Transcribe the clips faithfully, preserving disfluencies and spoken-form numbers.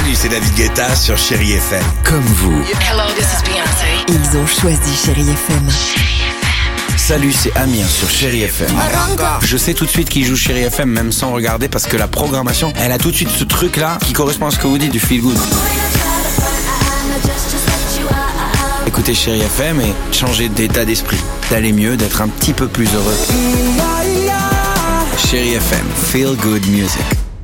Salut, c'est David Guetta sur Chérie F M. Comme vous. Hello, this is Beyoncé. Ils ont choisi Chérie F M. Salut, c'est Amir sur Chérie F M. Je sais tout de suite qui joue Chérie F M, même sans regarder, parce que la programmation, elle a tout de suite ce truc-là qui correspond à ce que vous dites du feel good. Écoutez Chérie F M et changez d'état d'esprit, d'aller mieux, d'être un petit peu plus heureux. Chérie F M, feel good music.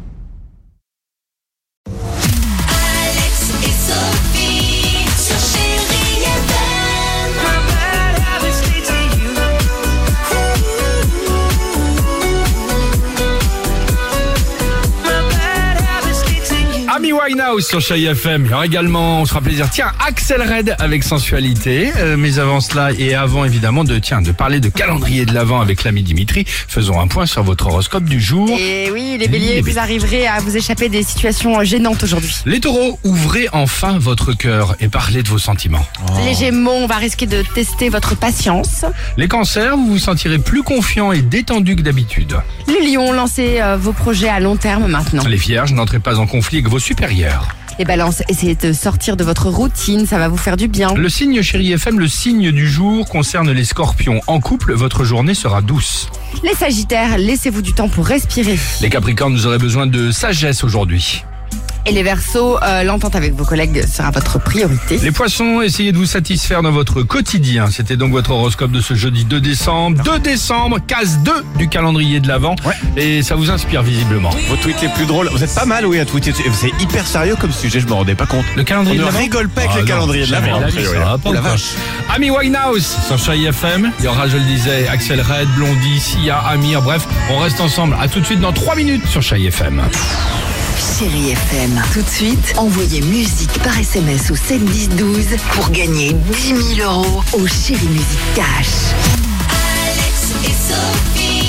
Amy Winehouse sur Chérie F M. Alors également, on se fera plaisir. Tiens, Axel Red avec sensualité. Euh, mais avant cela et avant évidemment de tiens de parler de calendrier de l'Avent avec l'ami Dimitri, faisons un point sur votre horoscope du jour. Et oui, les béliers, vous arriverez à vous échapper des situations gênantes aujourd'hui. Les taureaux, ouvrez enfin votre cœur et parlez de vos sentiments. Oh. Les gémeaux, on va risquer de tester votre patience. Les cancers, vous vous sentirez plus confiant et détendu que d'habitude. Les lions, lancez euh, vos projets à long terme maintenant. Les vierges, n'entrez pas en conflit avec vos supérieurs. Les balances, essayez de sortir de votre routine, ça va vous faire du bien. Le signe Chérie F M, le signe du jour concerne les scorpions. En couple, votre journée sera douce. Les sagittaires, laissez-vous du temps pour respirer. Les capricornes, vous aurez besoin de sagesse aujourd'hui. Et les verseaux, euh, l'entente avec vos collègues sera votre priorité. Les poissons, essayez de vous satisfaire dans votre quotidien. C'était donc votre horoscope de ce jeudi deux décembre. deux décembre, case deux du calendrier de l'Avent. Ouais. Et ça vous inspire visiblement. Vos tweets les plus drôles. Vous êtes pas mal, oui, à tweeter. C'est hyper sérieux comme sujet, je me rendais pas compte. Le calendrier On de ne l'Avent rigole pas avec ah le calendrier de l'Avent. Oh la vache. Amy Winehouse sur Chérie F M. Il y aura, je le disais, Axel Red, Blondie, Sia, Amir. Bref, on reste ensemble. À tout de suite dans trois minutes sur Chérie F M. Chérie F M. Tout de suite, envoyez musique par S M S au sept dix douze pour gagner dix mille euros au Chérie Musique Cash. Alex et Sophie.